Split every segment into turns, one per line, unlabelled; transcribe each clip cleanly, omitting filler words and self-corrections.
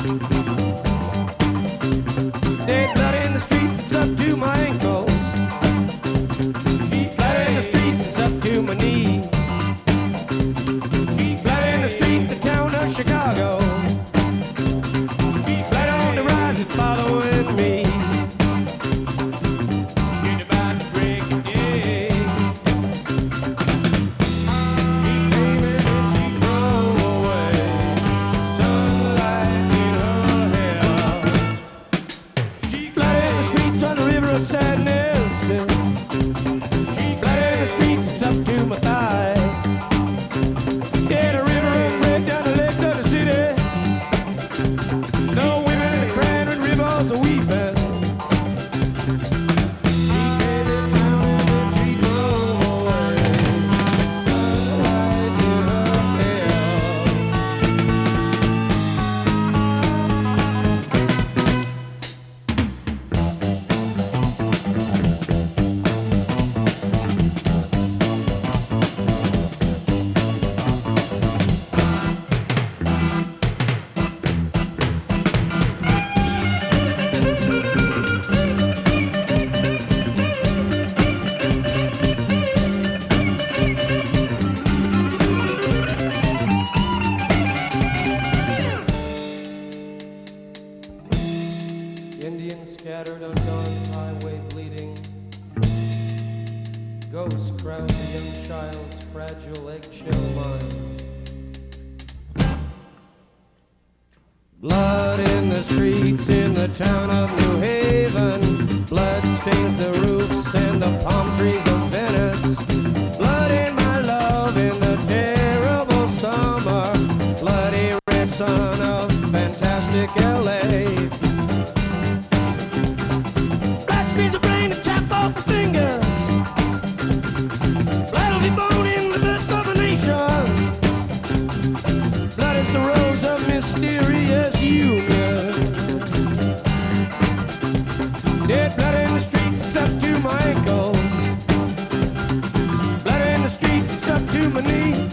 Dead blood in the streets, it's up to my ankles. Sheet blood in the streets, it's up to my knees. Sheet blood in the streets, the town of Chicago. Sheet blood on the rise, it's following me. She's about to break a day. She came in and she drove away. Sunlight in her hair. She blood in the streets on the river of sadness. She blood in the streets, it's up to my thigh. Yeah, the river runs right down the legs of the city. No women are crying when rivers are weeping. She came in town and then she drove away. Sunlight in her hair. Indians scattered on Dawn's highway bleeding. Ghosts crowd the young child's fragile eggshell mind. Blood in the streets in the town of New Haven. Blood stains the roofs and the palm trees of Venice. Blood in my love in the terrible summer. Bloody red sun of fantastic LA. Blood screens the brain and chop off the fingers. Blood will be born in the birth of a nation. Blood is the rose of mysterious union. Dead blood in the streets, it's up to my ankles. Blood in the streets, it's up to my knee.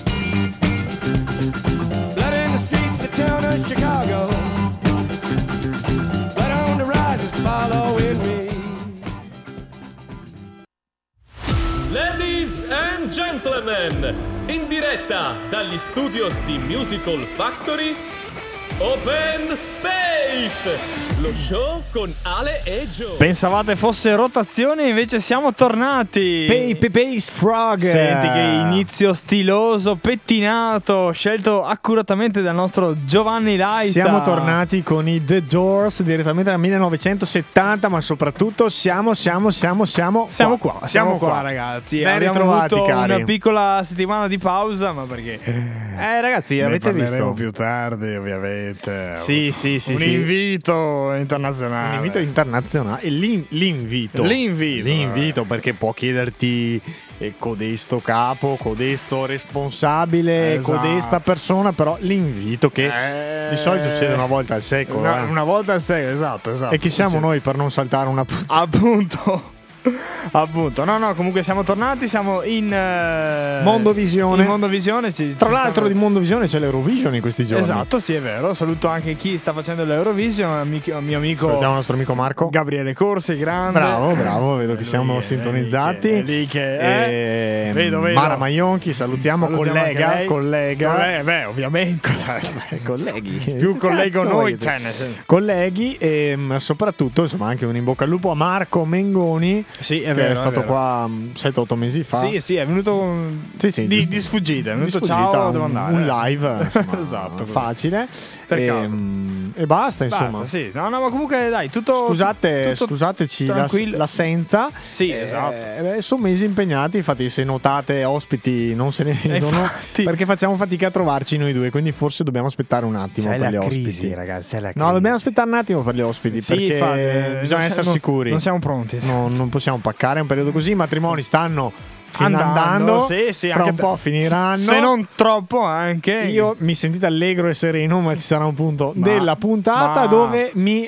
Blood in the streets, the town of Chicago. Blood on the rise is following me.
Ladies and gentlemen, in diretta dagli studios di Musical Factory, Open Space, lo show con Ale e Joe.
Pensavate fosse rotazione, invece siamo tornati.
Pace Frog.
Senti che inizio stiloso, pettinato, scelto accuratamente dal nostro Giovanni Laita.
Siamo tornati con i The Doors direttamente dal 1970, ma soprattutto siamo qua,
ragazzi.
Ben
Abbiamo
ritrovati,
avuto
cari.
una piccola settimana di pausa, ma perché?
Ragazzi,
Ne
avete
parleremo
visto?
più tardi, ovviamente.
Sì.
Un invito internazionale.
Un invito internazionale. L'invito, perché può chiederti codesto capo, codesto responsabile,
Esatto.
codesta persona, però l'invito che di solito succede una volta al secolo.
Una volta al secolo, esatto.
E chi siamo noi per non saltare una
Appunto, no, comunque siamo tornati, siamo in
Mondovisione.
In Mondovisione.
Tra l'altro di Mondovisione c'è l'Eurovision in questi giorni.
Esatto, sì, è vero. Saluto anche chi sta facendo l'Eurovision, mio amico.
Salutiamo il nostro amico Marco.
Gabriele Corsi, grande.
Bravo, vedo che siamo sintonizzati.
È lì che vedo.
Mara Maionchi, salutiamo collega.
Beh, ovviamente.
Colleghi.
Più collego
Cazzo
noi,
volete?
nel senso.
Colleghi e soprattutto, insomma, anche un in bocca al lupo a Marco Mengoni.
Sì,
che è stato qua 7-8 mesi fa.
Sì, è venuto di sfuggita. È venuto ciao, devo andare.
Un live, insomma,
esatto,
facile.
Per caso.
E basta, insomma.
Basta, sì. No, ma comunque dai, tutto.
Scusateci
tranquillo.
l'assenza.
Sì, esatto.
Sono mesi impegnati, infatti se notate ospiti non se ne vedono perché facciamo fatica a trovarci noi due, quindi forse dobbiamo aspettare un attimo per gli ospiti.
Ragazzi,
No, dobbiamo aspettare un attimo per gli ospiti,
sì,
perché
infatti,
bisogna essere sicuri.
Non siamo pronti.
Non possiamo paccare un periodo così. I matrimoni stanno andando,
sì,
fra
anche
un po' finiranno.
Se non troppo anche.
Io mi sentite allegro e sereno, ma ci sarà un punto della puntata dove mi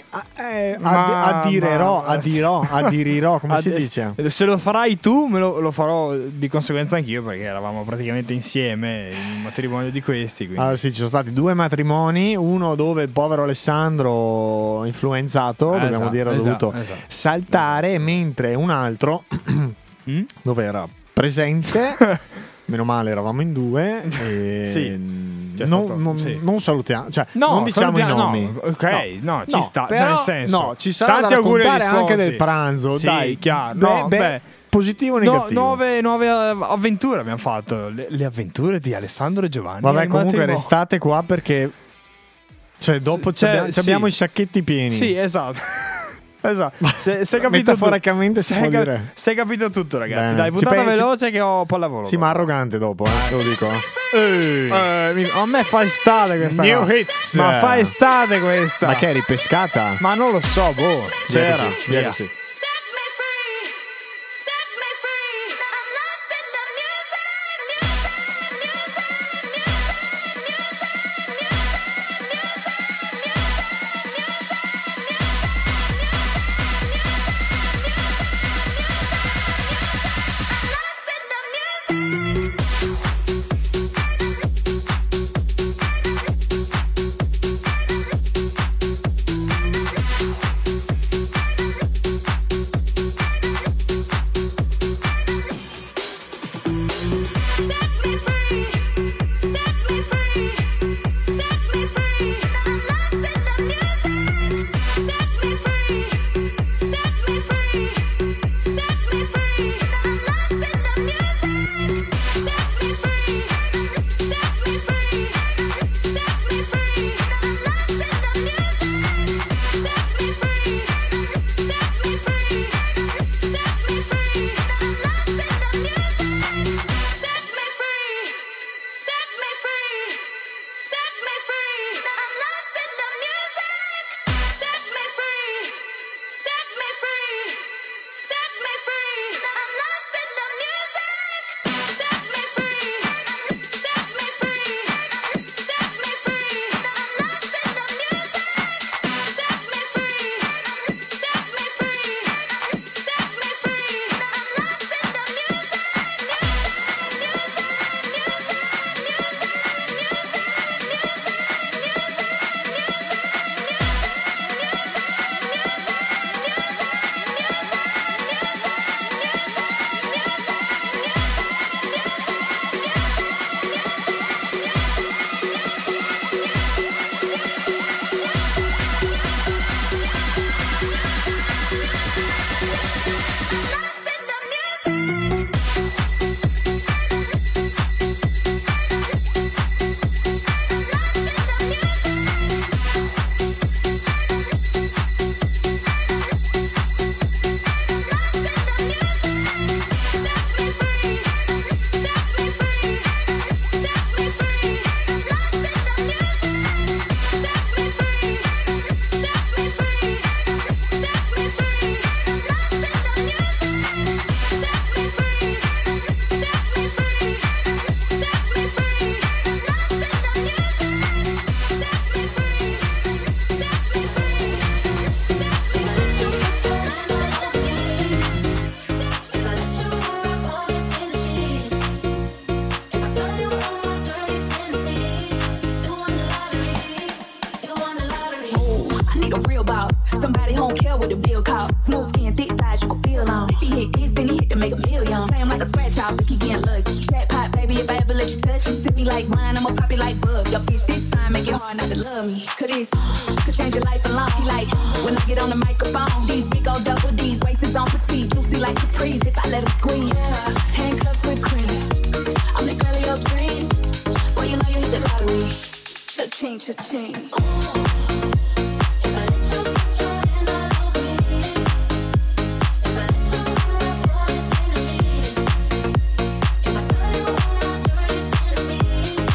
addirirò, come si dice?
Se lo farai tu, lo farò di conseguenza anch'io, perché eravamo praticamente insieme in un matrimonio di questi.
Allora, sì, ci sono stati 2 matrimoni, uno dove il povero Alessandro influenzato, dobbiamo dire, ha dovuto saltare, mentre un altro dove era presente, meno male eravamo in 2 e non salutiamo, cioè non diciamo i nomi.
Ci sta,
però,
nel senso,
ci sarà
tanti
da
auguri
raccontare anche del pranzo, dai, chiaro. Positivo o negativo?
9 avventure abbiamo fatto, le avventure di Alessandro e Giovanni.
Vabbè, comunque restate qua perché dopo abbiamo i sacchetti pieni.
Sì, esatto. Esatto. Sei capito
metaforicamente si può dire.
Sei capito tutto, ragazzi.
Bene.
Dai, puntata veloce che ho pallavolo.
Sì, ma arrogante dopo, te lo dico.
A me fa estate questa.
New hits.
Ma fa estate questa.
Ma che eri pescata?
Ma non lo so, c'era.
Via così.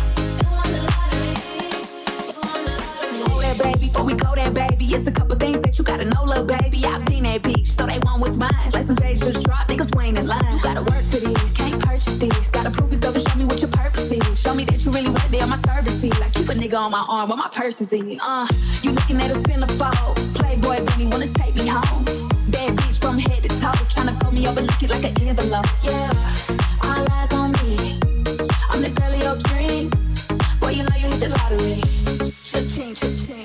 It's a couple things that bet you gotta know, little baby, I've been that bitch. So they want what's mine. Like some J's just dropped, niggas waiting in line. You gotta work for this, can't purchase this. Gotta prove yourself and show me what your purpose is. Show me that you really worth it on my service fee. Like keep a nigga on my arm where my purse is in. You looking at a centerfold. Playboy baby wanna take me home. Bad bitch from head to toe. Tryna fold me over, lick it like an envelope. Yeah, all eyes on me. I'm the girl of your dreams. Boy, you know you hit the lottery. Cha-ching, cha-ching.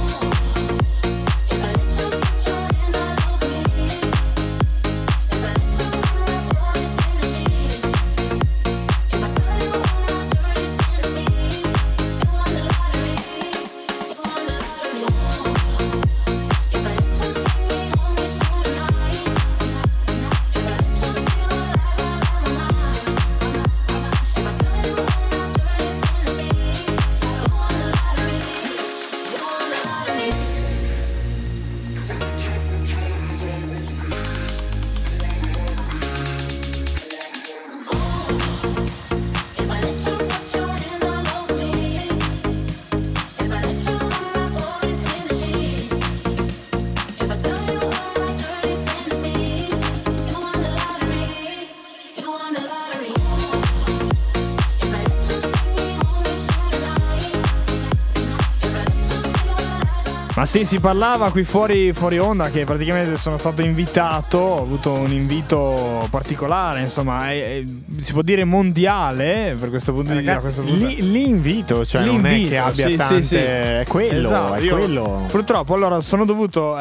Ma sì, si parlava qui fuori onda che praticamente sono stato invitato, ho avuto un invito particolare, insomma, si può dire mondiale per questo punto di vista.
L'invito, cioè
l'invito,
non è che abbia
sì,
tante...
sì.
È quello,
esatto,
è quello.
Purtroppo allora sono dovuto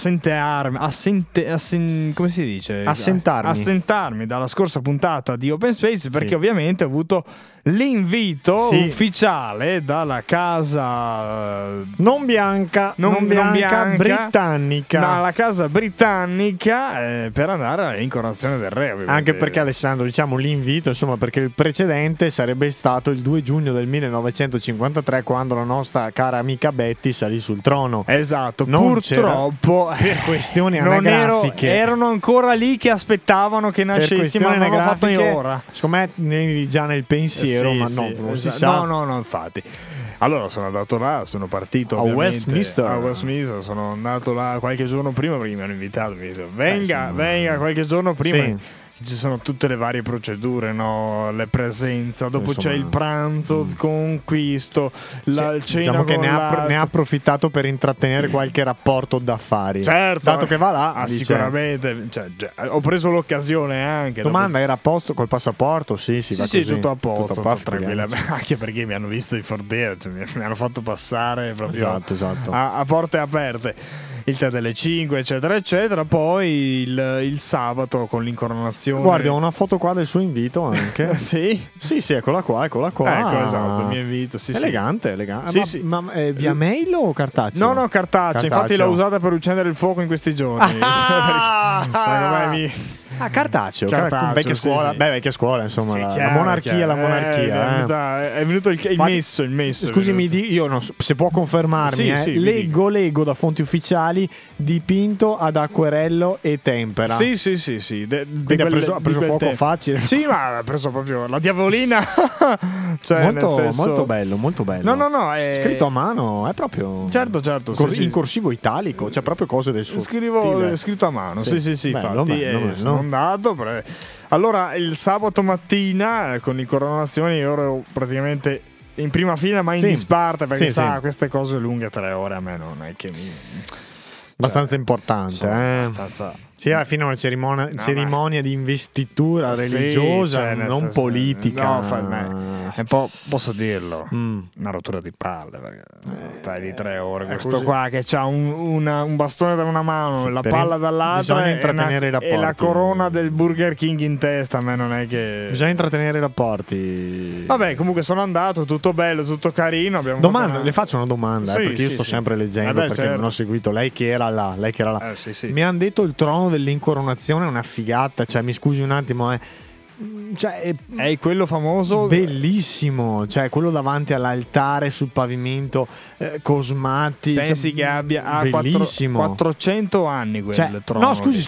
come si dice? Assentarmi dalla scorsa puntata di Open Space perché ovviamente ho avuto l'invito ufficiale dalla casa
non bianca, britannica.
Dalla casa britannica per andare all'incoronazione del re, ovviamente.
Anche perché, Alessandro, diciamo l'invito, insomma, perché il precedente sarebbe stato il 2 giugno del 1953 quando la nostra cara amica Betty salì sul trono.
Esatto,
non
purtroppo
per questioni anagrafiche
erano ancora lì che aspettavano che nascessimo, ma non l'ho fatto ora.
Secondo me ne eri già nel pensiero, ma non si sa.
No, infatti. Allora sono andato là, sono partito
a Westminster,
sono andato là qualche giorno prima perché mi hanno invitato, mi dicono, venga qualche giorno prima. Sì. Ci sono tutte le varie procedure, no? Le presenze, dopo c'è il pranzo con questo, la cena,
diciamo che ne ha approfittato per intrattenere qualche rapporto d'affari.
Certo,
dato che va là,
sicuramente, cioè, ho preso l'occasione anche.
Domanda, era a posto col passaporto? Sì,
tutto a posto, tutto tranquillamente. Anche perché mi hanno visto di fortuna, cioè, mi hanno fatto passare proprio
esatto.
A porte aperte. Il tè delle 5, eccetera, eccetera. Poi il sabato con l'incoronazione.
Guarda, ho una foto qua del suo invito anche.
Sì?
Sì, eccola qua.
Ecco, esatto, il mio invito. Sì,
elegante.
Sì,
ma via mail o cartaceo?
No, cartaceo. Infatti l'ho usata per uccendere il fuoco in questi giorni.
Cartaceo.
Vecchia
scuola.
Sì.
Beh, vecchia scuola, insomma.
Chiaro,
la monarchia.
È venuto il messo.
Scusi, io non so, se può confermarmi. Leggo da fonti ufficiali dipinto ad acquerello e tempera.
Sì.
Quindi ha preso fuoco facile.
Sì, ma ha preso proprio la diavolina. Cioè,
molto bello.
No, è
scritto a mano, è proprio.
Certo.
In corsivo italico, c'è proprio cose del suo stile.
Scritto a mano. Sì,
bello,
infatti sono andato. Allora, il sabato mattina con l'incoronazione io ero praticamente in prima fila, ma in disparte perché queste cose lunghe 3 ore a me non è che
abbastanza importante,
abbastanza.
Sì, alla fine è una cerimonia di investitura religiosa, non politica.
No, è un po', posso dirlo, una rottura di palle, perché stai lì 3 ore. Questo qua che c'ha un bastone da una mano, la palla dall'altra e la corona del Burger King in testa. A me non è che...
Bisogna intrattenere i rapporti.
Vabbè, comunque sono andato, tutto bello, tutto carino.
Le faccio una domanda, perché io sto sempre leggendo, perché non ho seguito. Lei che era là. Mi hanno detto il trono dell'incoronazione è una figata, cioè mi scusi un attimo, cioè,
è quello famoso,
bellissimo, cioè quello davanti all'altare sul pavimento, cosmati.
Pensi che abbia
bellissimo.
400 anni quel trono.
No, scusi,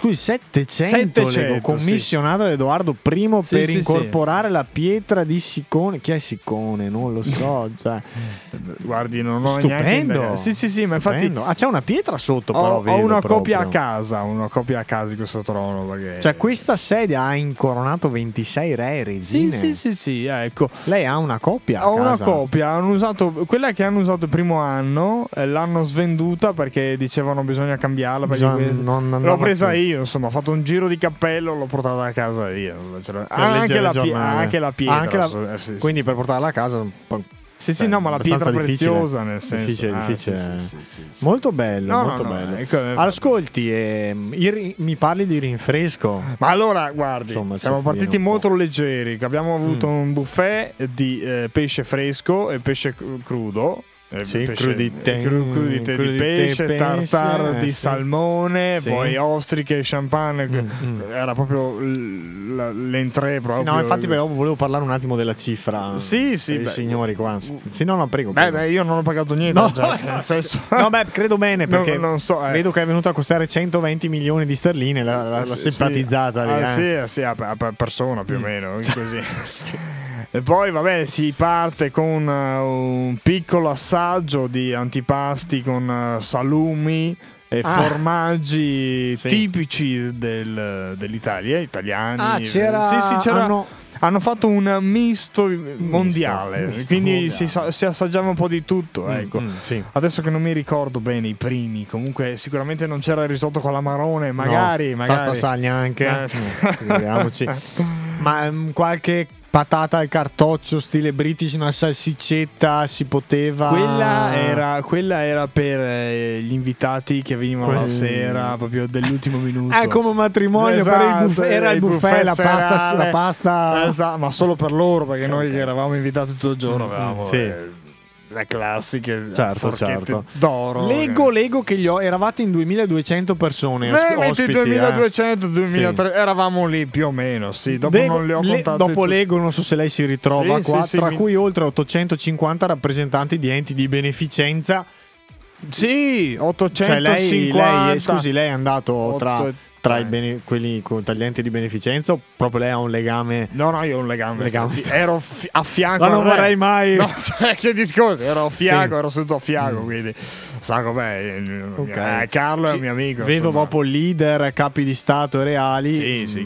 700 commissionato da Edoardo I per incorporare la pietra di Sicone. Chi è Sicone? Non lo so. Cioè.
Guardi, non ho
stupendo.
Neanche sì, ma infatti
c'è una pietra sotto, però
ho una copia a casa, di questo trono, perché...
Cioè questa sedia ha incoronato 26 re e regine.
Sì, ecco.
Lei ha una copia?
Ho una copia, hanno usato quella che hanno usato il primo anno, l'hanno svenduta perché dicevano bisogna cambiarla, perché l'ho presa io, insomma, ho fatto un giro di cappello, l'ho portata a casa io. Anche la pietra.
Quindi per portarla a casa un po'.
Sì, no, ma la pietra preziosa, nel senso.
Difficile. Molto bello, molto bello. Ascolti, mi parli di rinfresco.
Ma allora, guardi, siamo partiti molto leggeri, che abbiamo avuto un buffet di pesce fresco e pesce crudo.
Crudite
di pesce, tartare di salmone, poi ostriche, champagne. Era proprio l'entrée proprio.
No, infatti volevo parlare un attimo della cifra.
Sì,
signori qua. Sì, no, prego.
Beh, io non ho pagato niente.
No,
nel senso...
no, credo bene, perché
non so,
vedo che è venuto a costare 120 milioni di sterline. La simpatizzata lì.
Sì, a persona più o meno, così. E poi va bene, si parte con un piccolo assaggio di antipasti con salumi e formaggi tipici dell'Italia, italiani.
C'era.
Hanno fatto un misto mondiale, quindi mondiale. Si assaggiava un po' di tutto. Ecco. Adesso che non mi ricordo bene i primi, comunque sicuramente non c'era il risotto con l'amarone, magari.
Pasta sagna anche, figuriamoci. Ma qualche patata al cartoccio stile British, una salsiccetta si poteva.
Quella era per gli invitati che venivano la sera, proprio dell'ultimo minuto.
Come un matrimonio, era il buffet, la pasta.
Esatto, ma solo per loro, perché noi che eravamo invitati tutto il giorno avevamo le classiche forchette d'oro.
Leggo che eravate in 2200 persone ospiti.
2200, 2300 eravamo lì più o meno, sì. Dopo non li ho contati.
Dopo leggo, non so se lei si ritrova qua, tra cui oltre 850 rappresentanti di enti di beneficenza.
Sì, 850.
Scusi, lei è andato tra quelli con gli enti di beneficenza, o proprio lei ha un legame?
No, io ho un legame. Ero a fianco.
Ma non vorrei mai.
No, che discorso, ero a fianco, ero seduto a fianco, quindi sa com'è. Carlo è un mio amico.
Vedo dopo leader, capi di Stato e reali.
Sì,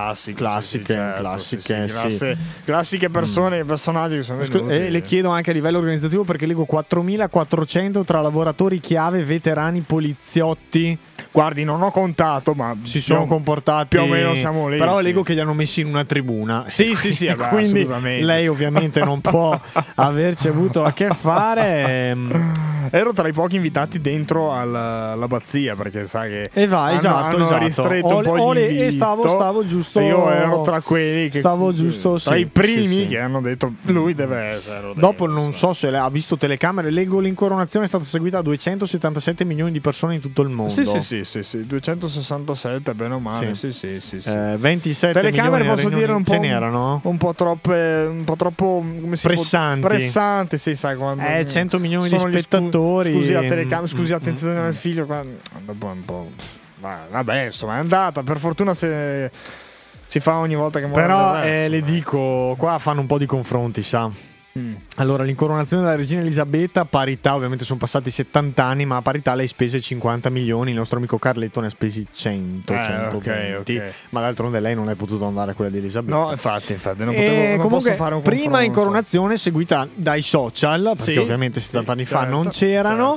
classiche persone, personaggi che sono venuti.
Le chiedo anche a livello organizzativo, perché leggo 4.400 tra lavoratori chiave, veterani, poliziotti.
Guardi, non ho contato, ma
si sono comportati
più o meno, siamo lì.
Però leggo che li hanno messi in una tribuna.
Sì,
quindi lei ovviamente non può averci avuto a che fare.
Ero tra i pochi invitati dentro all'abbazia, perché sai che
hanno
ristretto un po' gli inviti.
E stavo giusto.
Io ero tra quelli che
stavo giusto
tra i primi che hanno detto lui deve essere.
Dopo non so se ha visto telecamere. Leggo l'incoronazione è stata seguita da 277 milioni di persone in tutto il mondo.
Sì, 267 bene o male. Sì.
27
telecamere,
milioni
posso dire un po',
ce n'erano?
un po' troppo come si pressanti, sì, sai, quando
100 milioni di spettatori.
Scusi la telecamera, scusi l'attenzione del figlio, dopo un po'. Vabbè, insomma, è andata, per fortuna se si fa ogni volta che muore.
Però le dico, qua fanno un po' di confronti, sa. Allora, l'incoronazione della regina Elisabetta, parità, ovviamente sono passati 70 anni, ma a parità lei spese 50 milioni, il nostro amico Carletto ne ha spesi 120.
Okay.
Ma d'altronde lei non è potuto andare a quella di Elisabetta.
No, infatti non posso fare un
prima
confronto.
Incoronazione seguita dai social, perché ovviamente 70 anni fa non c'erano.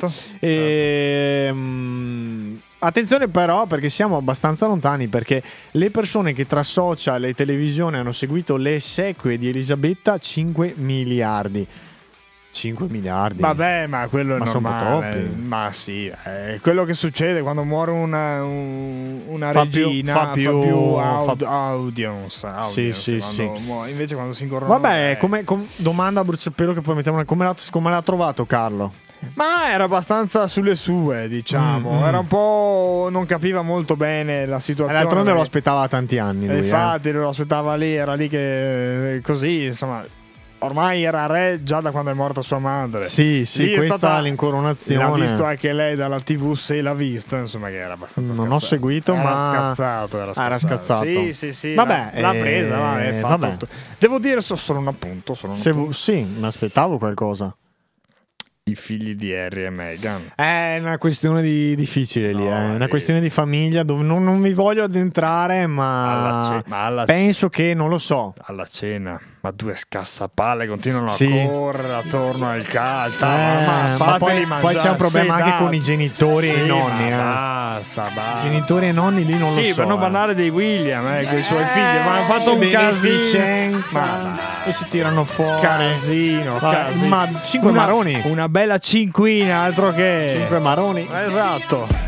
Attenzione però, perché siamo abbastanza lontani, perché le persone che tra social e televisione hanno seguito le esequie di Elisabetta, 5 miliardi. 5 miliardi.
Vabbè, ma quello è normale.
Sono troppi.
Ma sì, è quello che succede quando muore una regina. Fa più audience.
Sì.
Invece quando si incorrono.
Vabbè, domanda a bruciapelo che poi mettiamo come l'ha trovato Carlo?
Ma era abbastanza sulle sue, diciamo. Era un po'. Non capiva molto bene la situazione.
D'altronde lo aspettava tanti anni. Lui,
infatti, lo aspettava lì, era lì che così, insomma. Ormai era re già da quando è morta sua madre.
Sì, lì questa è stata l'incoronazione.
L'ha visto anche lei dalla TV, se l'ha vista, insomma, che era abbastanza
non ho seguito,
era
ma
era scazzato. Sì.
Vabbè,
l'ha presa, vabbè. Tutto. Devo dire solo un appunto,
sì, mi aspettavo qualcosa.
I figli di Harry e Meghan.
È una questione difficile lì, è una questione di famiglia dove non mi voglio addentrare, ma penso che non lo so.
Alla cena, ma due scassapale continuano a correre attorno al caldo. Ma
poi c'è un problema anche con i genitori e i nonni.
Basta.
I genitori e i nonni lì non lo so.
Sì, per non parlare dei William, con i suoi figli, ma hanno fatto un casino.
E si tirano fuori.
Casino.
Ma 5 maroni.
Una bella cinquina, altro che
5 maroni.
Esatto.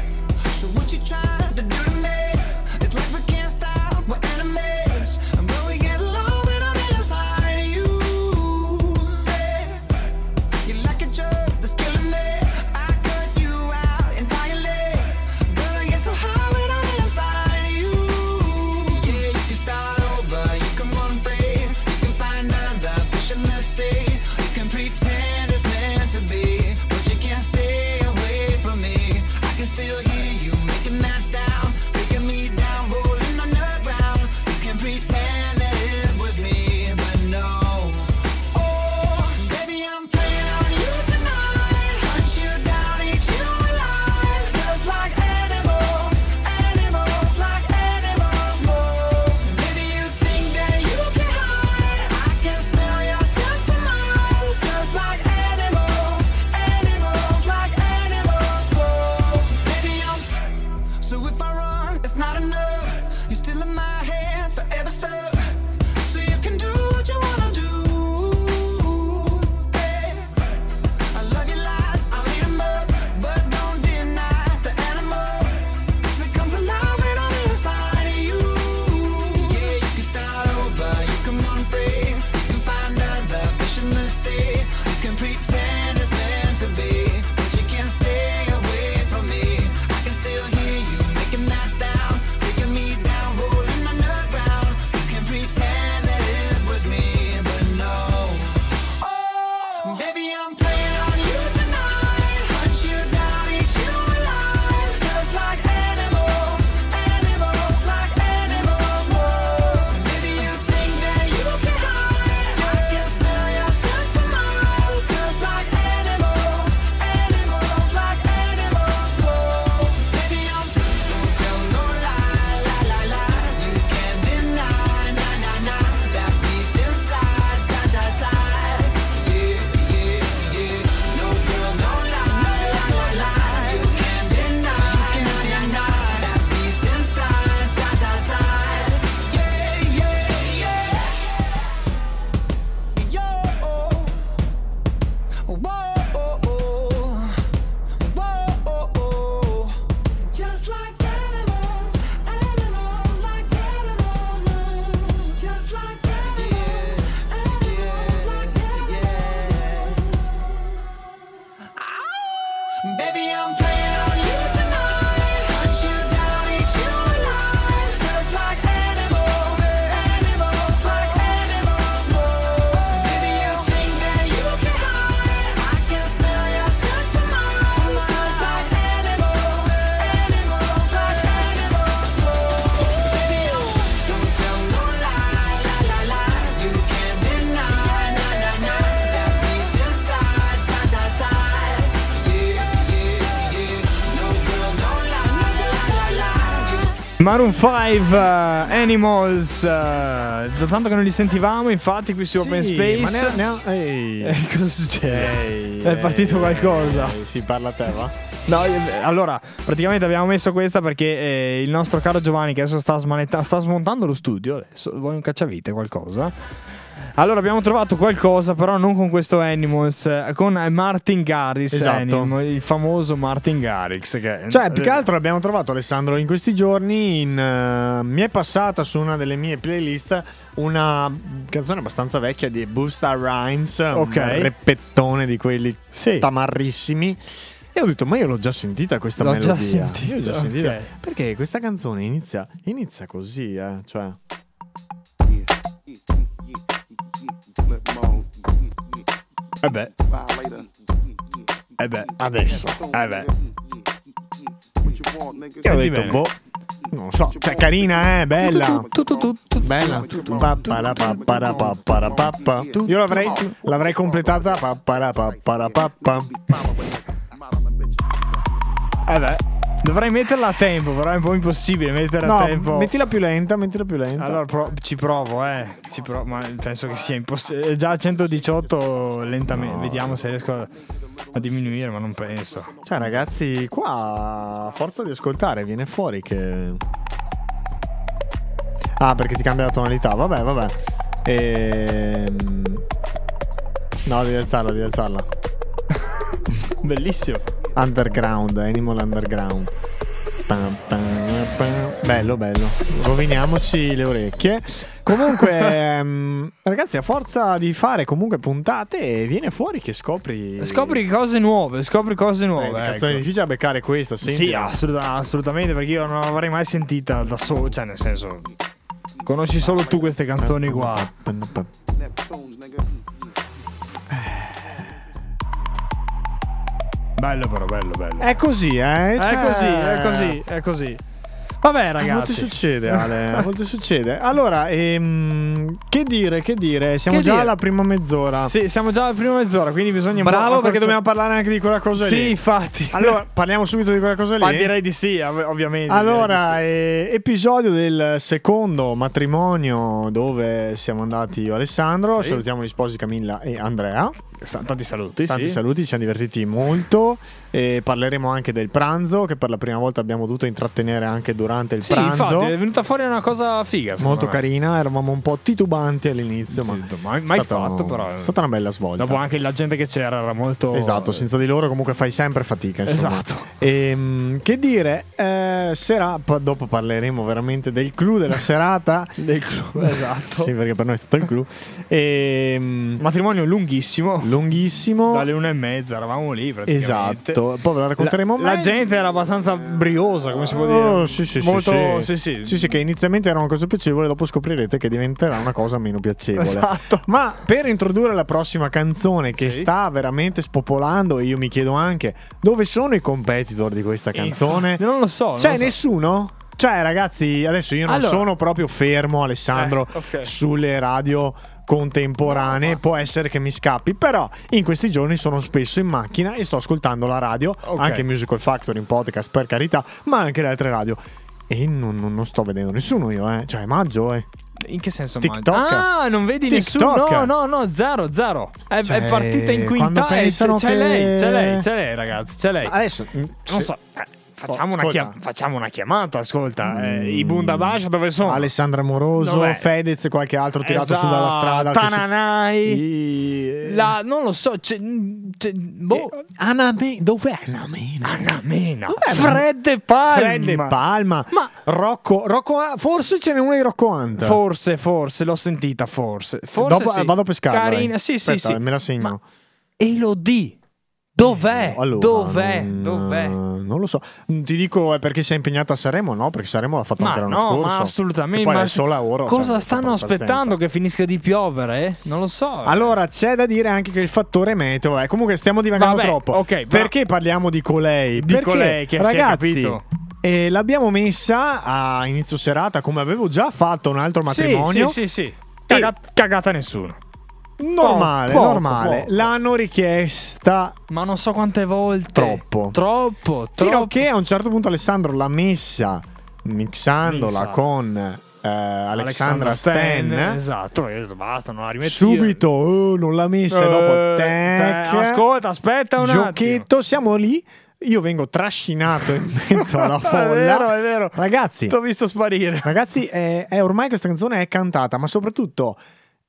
Maroon 5, Animals, da tanto che non li sentivamo, infatti qui su Open Space. Cosa succede? È partito qualcosa?
Si parla a te, va?
No, allora, praticamente abbiamo messo questa perché il nostro caro Giovanni, che adesso sta smontando lo studio, adesso vuoi un cacciavite, qualcosa? Allora abbiamo trovato qualcosa, però non con questo Animals, con Martin Garrix,
esatto.
il famoso Martin Garrix.
Cioè, più che altro abbiamo trovato, Alessandro, in questi giorni mi è passata su una delle mie playlist una canzone abbastanza vecchia di Busta Rhymes, un reppettone di quelli tamarrissimi. E ho detto, ma io l'ho già sentita questa melodia. L'ho già sentita. Perché questa canzone inizia così, cioè. Adesso. Io ho detto, non so, cioè carina, bella. Bella. Io l'avrei completata.
Dovrei metterla a tempo, però è un po' impossibile metterla a tempo.
Mettila più lenta.
Allora ci provo, ma penso che sia impossibile. Già a 118 lentamente. Vediamo se riesco a diminuire, ma non penso.
Cioè, ragazzi, qua a forza di ascoltare viene fuori che. Perché ti cambia la tonalità. Vabbè. No, devi alzarla.
Bellissimo.
Underground, Animal Underground. Bello. Roviniamoci le orecchie. Comunque, ragazzi, a forza di fare comunque puntate, viene fuori che scopri
cose nuove.
Canzone difficile a beccare questa.
Sì, assolutamente, perché io non l'avrei mai sentita da solo. Cioè, nel senso, conosci solo tu queste canzoni qua. Bello.
È così,
È così. Vabbè, ragazzi.
A volte succede, Ale. A volte succede. Allora, che dire? Siamo già alla prima mezz'ora.
Sì, siamo già alla prima mezz'ora, quindi bisogna.
Bravo, perché dobbiamo parlare anche di quella cosa lì.
Sì, infatti.
Allora, parliamo subito di quella cosa lì.
Ma direi di sì, ovviamente.
Allora, episodio del secondo matrimonio dove siamo andati io e Alessandro.
Sì.
Salutiamo gli sposi Camilla e Andrea.
Tanti saluti,
ci siamo divertiti molto. E parleremo anche del pranzo, che per la prima volta abbiamo dovuto intrattenere anche durante il pranzo.
Sì, infatti è venuta fuori una cosa figa,
molto carina. Eravamo un po' titubanti all'inizio, ma
mai fatto, però
è stata una bella svolta.
Dopo anche la gente che c'era era molto.
Esatto, senza di loro comunque fai sempre fatica, insomma.
Esatto.
Che dire, dopo parleremo veramente del clou della serata.
Del clou, esatto.
Sì, perché per noi è stato il clou.
Matrimonio lunghissimo, dalle 1:30 eravamo lì praticamente.
Esatto. Poi ve la racconteremo
la gente era abbastanza briosa, come si può dire.
Sì.
Molto,
sì, che inizialmente era una cosa piacevole, dopo scoprirete che diventerà una cosa meno piacevole.
Esatto.
Ma per introdurre la prossima canzone che sta veramente spopolando, io mi chiedo anche dove sono i competitor di questa canzone.
Non lo so.
Nessuno? Cioè, ragazzi, adesso io non sono proprio fermo, Alessandro, sulle radio contemporanee, può essere che mi scappi, però in questi giorni sono spesso in macchina e sto ascoltando la radio, anche Musical Factory in podcast, per carità, ma anche le altre radio, e non sto vedendo nessuno io, cioè maggio,
In che senso
TikTok?
Non vedi
TikTok.
nessuno? No, zero. È partita in quinta e c'è lei, ragazzi, c'è lei.
Adesso
non so. Facciamo una chiamata, ascolta. I Bundabash dove sono?
Alessandra Moroso, Fedez e qualche altro tirato su dalla strada.
Tananai. Non lo so.
Dov'è
Anamena? Fred Palma.
Ma Rocco, forse ce n'è una di Rocco Hunt.
Forse l'ho sentita, forse dopo,
sì. Vado a pescarla.
Carina, sì.
Me la segno.
Ma Elodie. Dov'è?
Non lo so. Ti dico, è perché si è impegnata a Sanremo? No, perché Sanremo l'ha fatto anche l'anno scorso.
Ma assolutamente.
E poi
cosa stanno aspettando? Che finisca di piovere? Non lo so.
Allora, c'è da dire anche che il fattore meteo è. Comunque stiamo divagando troppo. Perché parliamo di colei?
Colei che
ragazzi,
si è capito.
E l'abbiamo messa a inizio serata, come avevo già fatto un altro matrimonio.
Sì. Cagata nessuno.
Normale.
Poco.
L'hanno richiesta,
ma non so quante volte.
Troppo. Fino che a un certo punto Alessandro l'ha messa mixandola con Alexandra Stan.
Esatto. Io ho detto basta, non la rimetto.
Subito non l'ha messa. Dopo
ascolta, aspetta un
giochetto, siamo lì. Io vengo trascinato in mezzo alla folla.
È vero.
Ragazzi,
t'ho visto sparire.
Ragazzi, è ormai questa canzone è cantata, ma soprattutto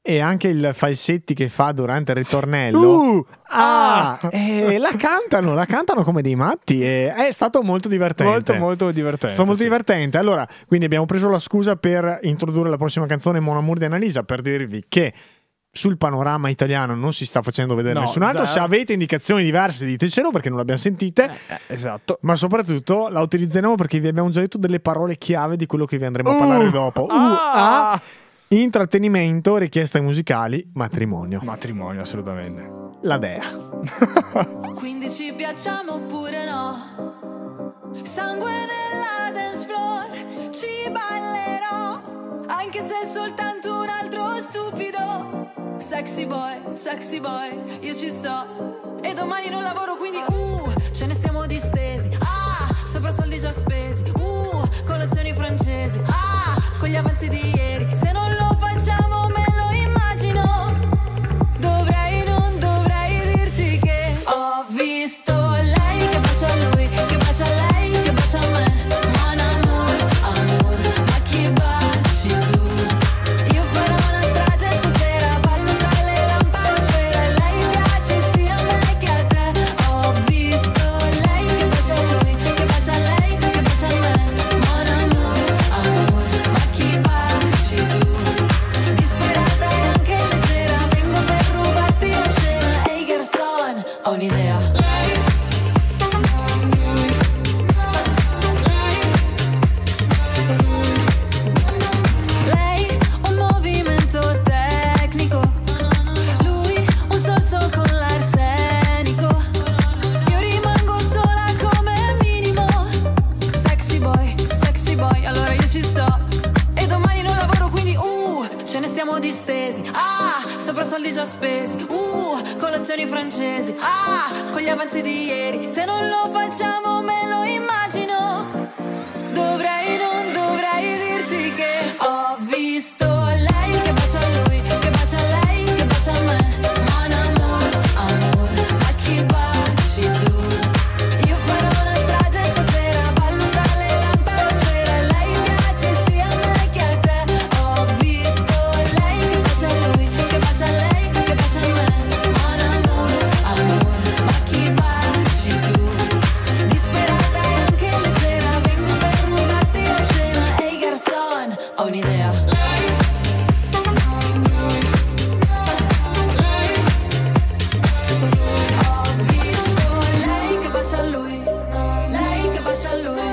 E anche il falsetti che fa durante il ritornello la cantano come dei matti. È stato molto divertente.
Molto divertente.
È stato molto divertente. Allora, quindi abbiamo preso la scusa per introdurre la prossima canzone, Mon Amour di Annalisa, per dirvi che sul panorama italiano non si sta facendo vedere nessun altro. Se avete indicazioni diverse ditecelo, perché non l'abbiamo sentite.
Esatto.
Ma soprattutto la utilizzeremo perché vi abbiamo già detto delle parole chiave di quello che vi andremo a parlare dopo. Intrattenimento, richieste musicali, matrimonio.
Matrimonio, assolutamente.
La Dea.
Quindi ci piacciamo oppure no? Sangue nella dance floor, ci ballerò, anche se è soltanto un altro stupido. Sexy boy, io ci sto. E domani non lavoro, quindi ce ne stiamo distesi. Sopra soldi già spesi. Colazioni francesi. Con gli avanzi di ieri. Se non lo facciamo me lo immagino. Non dovrei dirti che ho visto lei che bacia a lui, che bacia a lei, che bacia a me. Mon amour, ma chi baci tu? Io farò una strage stasera, ballo tra le lampadosfere. Lei piace sia a me che a te. Ho visto lei che bacia a lui, che bacia a lei, che bacia a me. Mon amour, ma chi baci tu? Disperata e anche leggera, vengo per rubarti la scena. Ehi garçon, ho un'idea. Lei un movimento tecnico, lui un sorso con l'arsenico. Io rimango sola come minimo. Sexy boy, allora io ci sto. E domani non lavoro, quindi ce ne stiamo distesi. Sopra soldi già spesi. Colazioni francesi. Con gli avanzi di ieri. Se non lo facciamo me lo immagino. Non dovrei dirti che ho visto lei che bacia a lui, che bacia a lei, che bacia a me. Mon amour, ma chi baci tu? Io farò una strage stasera, ballo tra le lampadosfere. Lei piace sia a me che a te. Ho visto lei che bacia a lui, che bacia a lei, che bacia a me. Mon amour, ma chi baci tu? Disperata e anche leggera, vengo per rubarti la scena. Ehi garçon, ho un'idea. Ho visto lei che bacia a lui, lei che bacia a lui.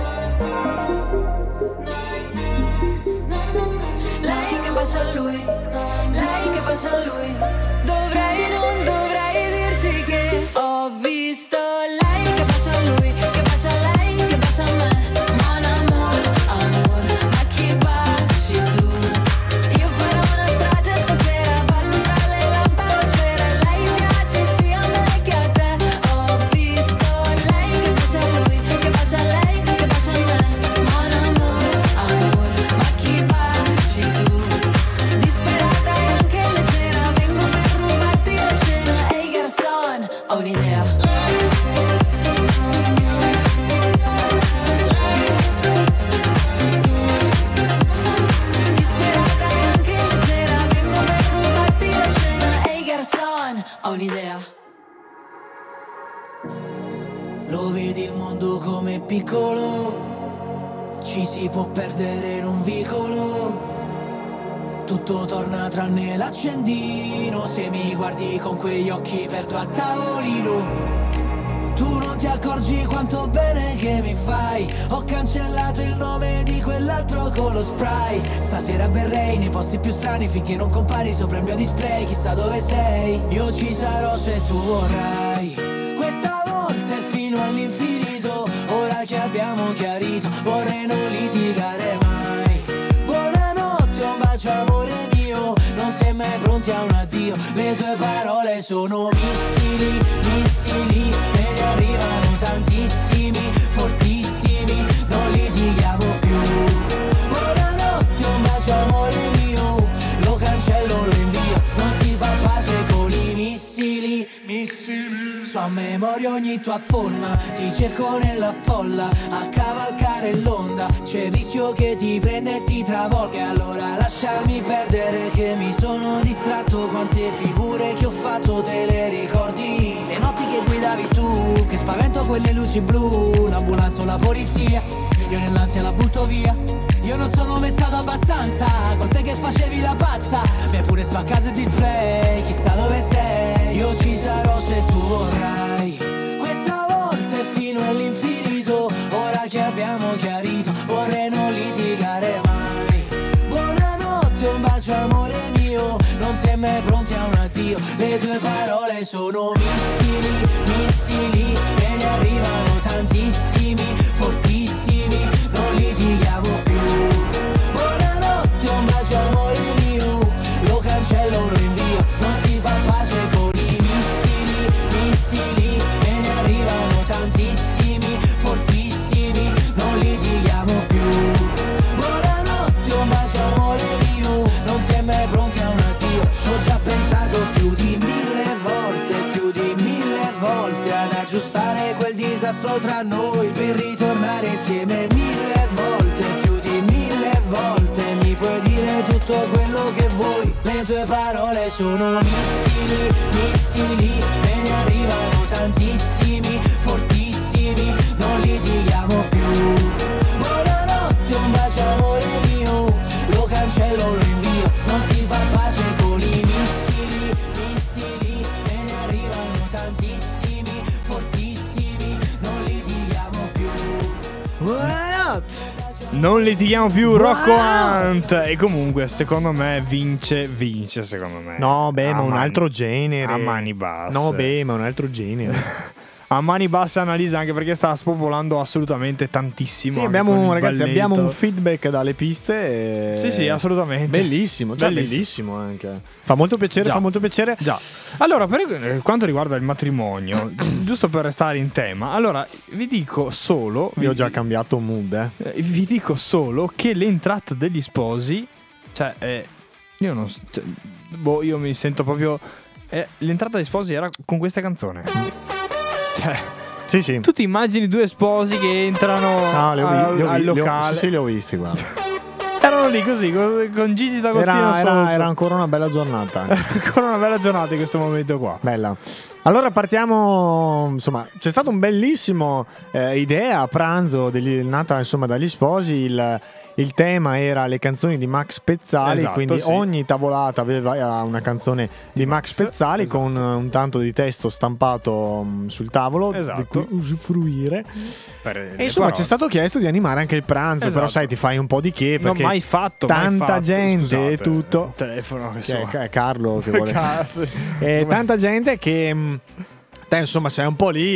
Lei che bacia a lui, lei che bacia a lui. Non dovrei dirti che ho visto lei che bacia a lui, che bacia a lei, che bacia a me. Mon amour, ma chi baci tu? Io farò una strage stasera, ballo tra le lampadosfere. Lei piace sia a me che a te. Ho visto lei che bacia a lui, che bacia a lei, che bacia a me. Mon amour, ma chi baci tu? Disperata e anche leggera, vengo per rubarti la scena. Ehi garçon, ho un'idea. Disperata e anche leggera, vengo per rubarti la scena. Ehi garçon, ho un'idea.
Lo vedi il mondo come piccolo, ci si può perdere in un vicolo. Tutto torna tranne l'accendino, se mi guardi con quegli occhi perdo a tavolino. Tu non ti accorgi quanto bene che mi fai. Ho cancellato il nome di quell'altro con lo spray. Stasera berrei nei posti più strani finché non compari sopra il mio display. Chissà dove sei, io ci sarò se tu vorrai. Questa volta è fino all'infinito, ora che abbiamo chiarito, vorrei non litigare mai. Buonanotte, un bacio amore mio, non si è mai pronti a un addio. Le tue parole sono missili, missili, me ne arrivano tantissimi, fortissimi, non litighiamo più. Buonanotte, un bacio amore mio, lo cancello, lo invio, non si fa pace con i missili, missili. So a memoria ogni tua forma, ti cerco nella folla, a cavalcare mare l'onda, c'è il rischio che ti prenda e ti travolga. Allora lasciami perdere che mi sono distratto. Quante figure che ho fatto te le ricordi? Le notti che guidavi tu, che spavento quelle luci blu, l'ambulanza o la polizia, io nell'ansia la butto via. Io non sono mai stato abbastanza con te che facevi la pazza, mi hai pure spaccato il display, chissà dove sei. Io ci sarò se tu vorrai, questa volta è fino all'infinito. Ora che abbiamo chiarito, vorrei non litigare mai. Buonanotte, un bacio amore mio, non sei mai pronti a un addio. Le tue parole sono missili, missili, e ne arrivano tantissimi, fortissimi, non litighiamo più. Buonanotte, un bacio amore mio, lo cancello, lo invio, non si fa pace con i missili, missili, e ne arrivano tantissimi, fortissimi, non litighiamo più. Buonanotte, un bacio amore mio, non si è mai pronti a un addio. Ci ho già pensato più di 1000 volte, più di 1000 volte, ad aggiustare quel disastro tra noi, per ritornare insieme 1000 volte, più di 1000 volte. Mi puoi dire tutto quello che vuoi, le tue parole sono missili, missili, e ne arrivano tantissimi, fortissimi, non litighiamo più. Buonanotte, un bacio amore mio, lo cancello, lo invio, non si fa pace con i missili, missili, e ne arrivano tantissimi, fortissimi, non litighiamo più.
Buonanotte. Non litighiamo più, Rocco Hunt. E comunque secondo me vince secondo me.
No, beh, ma un altro genere.
A mani basse.
No, beh, ma un altro genere.
A mani basse Annalisa, anche perché sta spopolando assolutamente tantissimo.
Sì, abbiamo un feedback dalle piste.
Sì, assolutamente.
Bellissimo, cioè bellissimo anche. Fa molto piacere,
Già.
fa molto piacere.
Già. Allora, per quanto riguarda il matrimonio, giusto per restare in tema, allora vi dico solo.
Io ho già cambiato mood,
Vi dico solo che l'entrata degli sposi, cioè, io non. Cioè, io mi sento proprio. L'entrata degli sposi era con questa canzone. Cioè,
sì.
Tu ti immagini due sposi che entrano al locale?
Sì, li ho visti, guarda.
Erano lì così, con Gigi D'Agostino sotto.
Era ancora una bella giornata.
Ancora una bella giornata in questo momento qua.
Bella. Allora partiamo, insomma, c'è stato un bellissimo idea a pranzo nata insomma dagli sposi. Il tema era le canzoni di Max Pezzali, esatto, quindi sì. Ogni tavolata aveva una canzone di Max Pezzali, esatto, con un tanto di testo stampato sul tavolo, esatto, di cui usufruire. E insomma c'è stato chiesto di animare anche il pranzo, esatto, però sai, ti fai un po' di che, perché
non mai fatto,
tanta gente,
scusate,
e tutto.
Il telefono
che è Carlo che vuole. Tanta gente che te insomma sei un po' lì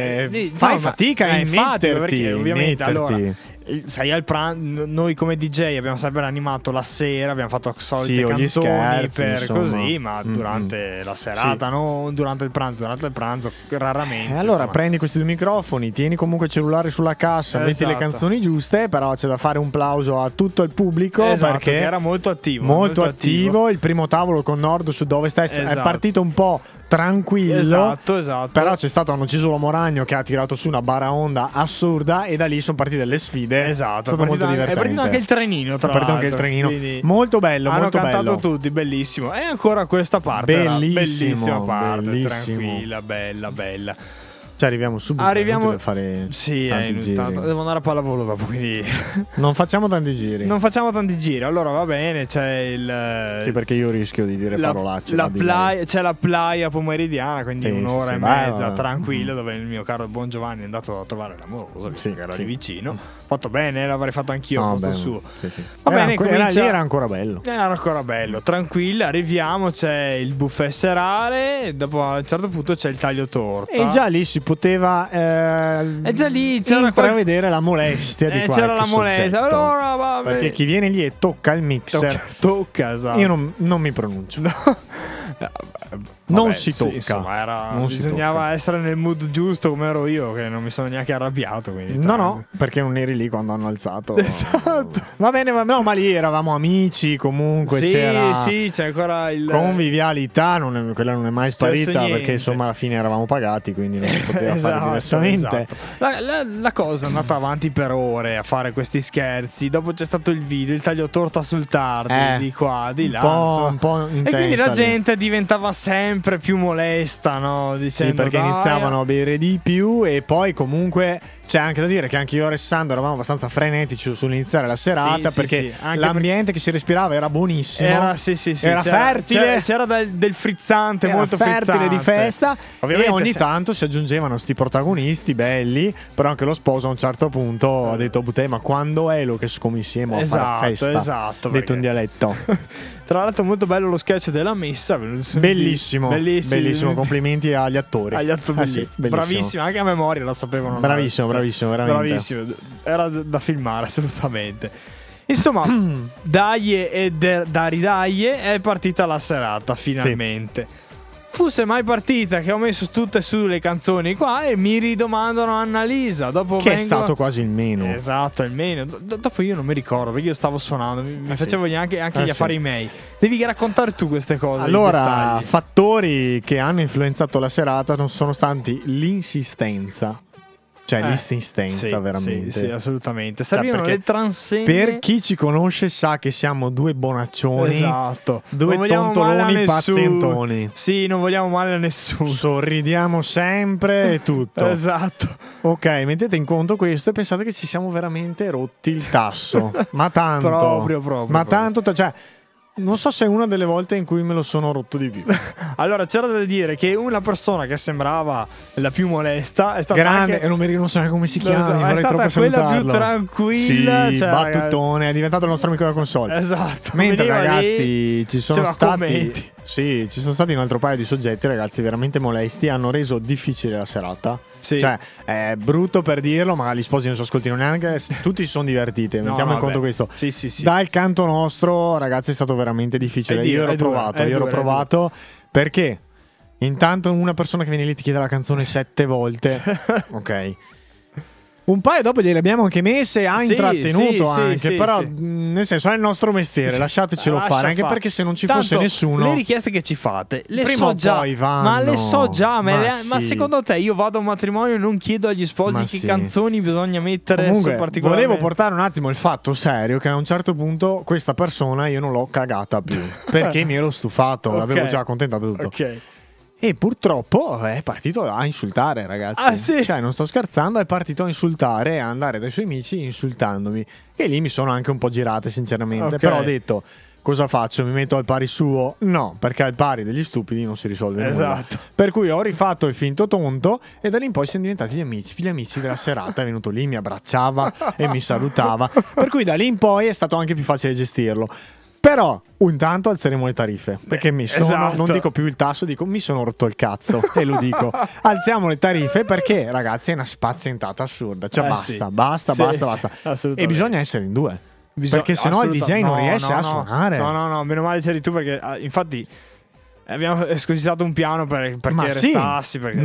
e fai fatica a metterti,
perché ovviamente allora sai, al pranzo noi come DJ abbiamo sempre animato la sera, abbiamo fatto solite canzoni scherzi, per insomma, così, ma durante la serata, sì, non durante il pranzo raramente.
Allora insomma, prendi questi due microfoni, tieni comunque il cellulare sulla cassa, metti le canzoni giuste, però c'è da fare un plauso a tutto il pubblico, esatto, perché
era molto attivo.
Molto attivo. Il primo tavolo con nord, sud, ovest, est, esatto, è partito un po' tranquillo,
esatto.
Però c'è stato Hanno Cisolo Moragno che ha tirato su una baraonda assurda e da lì sono partite le sfide.
Esatto,
è stato molto divertente.
È partito anche il trenino, tra l'altro.
Anche il trenino. Molto bello,
hanno
molto
cantato
bello.
Tutti, bellissimo. E ancora questa parte, bellissima parte,
bellissimo.
Tranquilla, bella.
Cioè arriviamo subito.
Arriviamo.
Fare
sì,
tanti
devo andare a pallavolo dopo, quindi
non facciamo tanti giri.
Allora va bene, c'è il.
Sì, perché io rischio di dire parolacce.
C'è la playa pomeridiana, quindi un'ora e mezza tranquillo, dove il mio caro buon Giovanni è andato a trovare l'amorosa, che era lì vicino. Fatto bene, l'avrei fatto anch'io al posto suo.
Sì.
Va bene,
era ancora bello.
Era ancora bello, tranquilla, arriviamo, c'è il buffet serale, dopo a un certo punto c'è il taglio torta.
E già lì si poteva
già lì c'era
intravedere la molestia di qualche
c'era la molestia. Allora, vabbè.
Perché chi viene lì e tocca il mixer
tocca, esatto.
Io non mi pronuncio. non si tocca.
Insomma, bisognava essere nel mood giusto come ero io, che non mi sono neanche arrabbiato.
No, perché non eri lì quando hanno alzato. Esatto. Va bene, ma lì eravamo amici comunque.
C'è ancora il
convivialità, quella non è mai sparita, perché insomma alla fine eravamo pagati, quindi non si poteva fare diversamente.
La cosa è andata avanti per ore a fare questi scherzi. Dopo c'è stato il video, il taglio torta sul tardi, di qua, di là,
un po' intensa,
e quindi la gente diventava sempre più molesta, no? Dicendo,
perché iniziavano a bere di più. E poi comunque c'è anche da dire che anche io e Alessandro eravamo abbastanza frenetici sull'iniziare la serata, perché l'ambiente che si respirava era buonissimo, era fertile,
c'era del frizzante, molto
fertile, di festa.
Ovviamente
e ogni tanto si aggiungevano sti protagonisti belli, però anche lo sposo a un certo punto ha detto: ma quando è lo che scommissiemo a fare festa?
Esatto,
detto in dialetto.
Tra l'altro molto bello lo sketch della messa,
bellissimo, complimenti agli attori.
Sì, bravissimo, anche a memoria la sapevano.
Bravissimo, veramente
bravissimo, era da filmare assolutamente. Insomma, daglie e daridaglie è partita la serata finalmente. Fosse mai partita che ho messo tutte su le canzoni qua e mi ridomandano Annalisa. Dopo
che è stato quasi il meno.
Esatto, il meno. Dopo io non mi ricordo perché io stavo suonando, mi facevo anche gli affari miei. Devi raccontare tu queste cose.
Allora, fattori che hanno influenzato la serata non sono stati l'insistenza. Cioè l'insistenza veramente.
Sì, assolutamente. Servivano le transegne.
Per chi ci conosce sa che siamo due bonaccioni.
Esatto.
Due tontoloni pazientoni.
Sì, non vogliamo male a nessuno.
Sorridiamo sempre e tutto.
Esatto.
Ok, mettete in conto questo e pensate che ci siamo veramente rotti il tasso. Ma tanto.
Proprio.
Ma tanto, cioè... Non so se è una delle volte in cui me lo sono rotto di più.
Allora, c'era da dire che una persona che sembrava la più molesta è stata
grande,
anche...
e non mi ricordo neanche come si chiama.
È stata quella più tranquilla.
Sì, battutone, è diventato il nostro amico della console.
Esatto.
Mentre ragazzi ci sono stati... Sì, ci sono stati un altro paio di soggetti, ragazzi, veramente molesti. Hanno reso difficile la serata.
Sì.
Cioè, è brutto per dirlo, ma gli sposi non si ascoltino neanche. Tutti si sono divertiti. Mettiamo in conto questo.
Sì.
Dal canto nostro, ragazzi, è stato veramente difficile. Io ero provato perché intanto una persona che viene lì ti chiede la canzone 7 volte. Ok. Un paio dopo gliele abbiamo anche messe, ha intrattenuto anche, però nel senso è il nostro mestiere, lasciatecelo fare, anche perché se non ci fosse nessuno...
Le richieste che ci fate, le
prima
so già,
ma
le so già, ma secondo te io vado a un matrimonio e non chiedo agli sposi che canzoni bisogna mettere su particolare?
Volevo portare un attimo il fatto serio che a un certo punto questa persona io non l'ho cagata più, perché mi ero stufato, l'avevo già accontentato tutto.
Ok.
E purtroppo è partito a insultare, ragazzi.
Ah, sì?
Cioè, non sto scherzando, è partito a insultare e a andare dai suoi amici insultandomi. E lì mi sono anche un po' girate, sinceramente. Però ho detto, cosa faccio? Mi metto al pari suo? No, perché al pari degli stupidi non si risolve nulla.
Esatto.
Per cui ho rifatto il finto tonto e da lì in poi siamo diventati gli amici della serata. È venuto lì, mi abbracciava e mi salutava. Per cui da lì in poi è stato anche più facile gestirlo. Però intanto alzeremo le tariffe, perché non dico più il tasso, dico mi sono rotto il cazzo e lo dico. Alziamo le tariffe perché, ragazzi, è una spazientata assurda. Cioè basta. E bisogna essere in due, perché sennò il DJ non riesce a suonare.
No, meno male c'eri tu, perché infatti abbiamo escogitato un piano perché restassi. Perché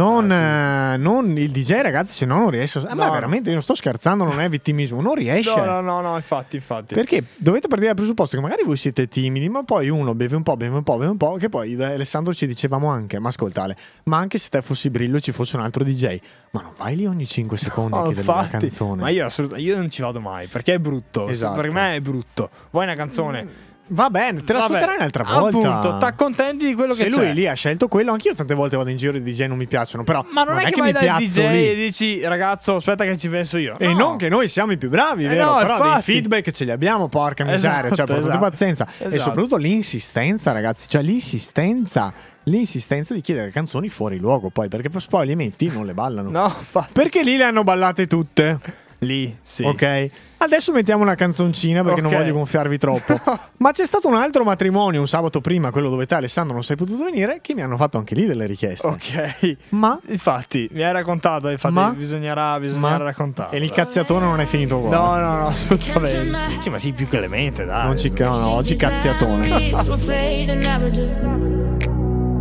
non il DJ, ragazzi, se no non riesce. Ma veramente, io non sto scherzando, non è vittimismo, non riesce.
No, infatti.
Perché dovete partire dal presupposto che magari voi siete timidi, ma poi uno beve un po', che poi Alessandro ci dicevamo anche, ma ascolta Ale, ma anche se te fossi Brillo e ci fosse un altro DJ, ma non vai lì ogni 5 secondi a chiedere una canzone.
Ma io non ci vado mai, perché è brutto.
Esatto.
Per me è brutto. Vuoi una canzone?
Va bene, te l'ascolterai un'altra volta.
Appunto, t'accontenti di quello che c'è.
Se lui lì ha scelto quello, anch'io tante volte vado in giro e i DJ non mi piacciono, però
ma non è che vai dal DJ e dici ragazzo aspetta che ci penso io.
E non che noi siamo i più bravi, vero? Però
infatti.
dei feedback ce li abbiamo, porca miseria. Cioè, portate pazienza. E soprattutto l'insistenza, ragazzi. Cioè l'insistenza di chiedere canzoni fuori luogo, poi perché poi li metti non le ballano.
No, infatti.
Perché lì le hanno ballate tutte.
Lì, sì.
Ok. Adesso mettiamo una canzoncina perché non voglio gonfiarvi troppo. Ma c'è stato un altro matrimonio un sabato prima, quello dove te, Alessandro, non sei potuto venire, che mi hanno fatto anche lì delle richieste.
Ok.
Ma
infatti mi hai raccontato, bisognerà raccontare.
E il cazziatone non è finito qua.
No, assolutamente. Sì, ma sì, più che Clemente, dai.
Oggi cazziatone.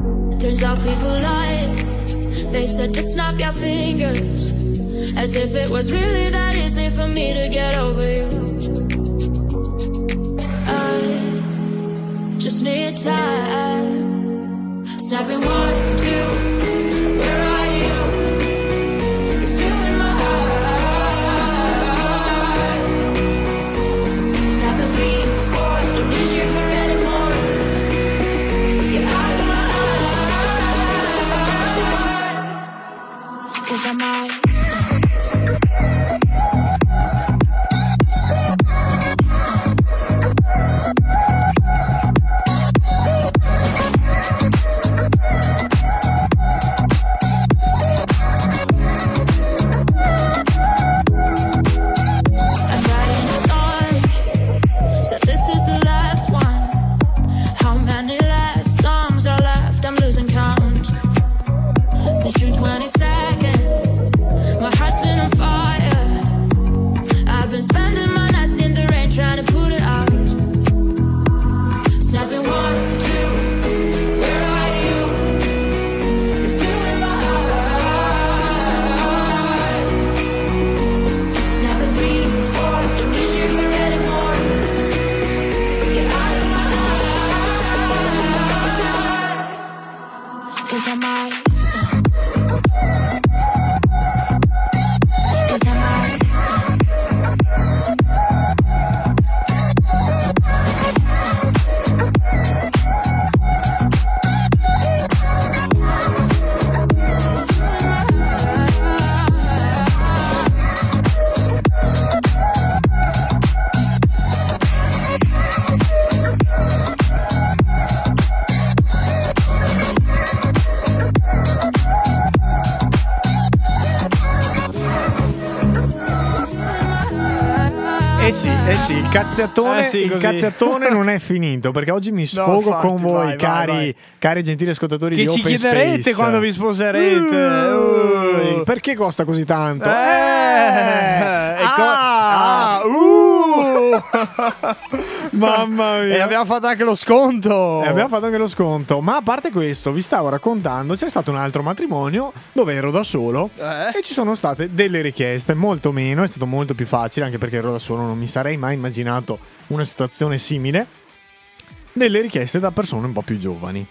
Turns out people lie. They said to snap your fingers, as if it was really that easy for me to get over you. I just need time. Snapping 1, 2, where are you? It's you in my heart. Snapping 3, 4, don't need you for anymore. Get out of my heart. 'Cause I might.
Sì, il cazziatone non è finito, perché oggi mi sfogo con voi, cari gentili ascoltatori
che
di Open
ci chiederete
Space.
Quando vi sposerete.
Perché costa così tanto? Mamma mia.
E abbiamo fatto anche lo sconto.
Ma a parte questo, vi stavo raccontando, c'è stato un altro matrimonio dove ero da solo e ci sono state delle richieste, molto meno, è stato molto più facile, anche perché ero da solo, non mi sarei mai immaginato una situazione simile. Delle richieste da persone un po' più giovani.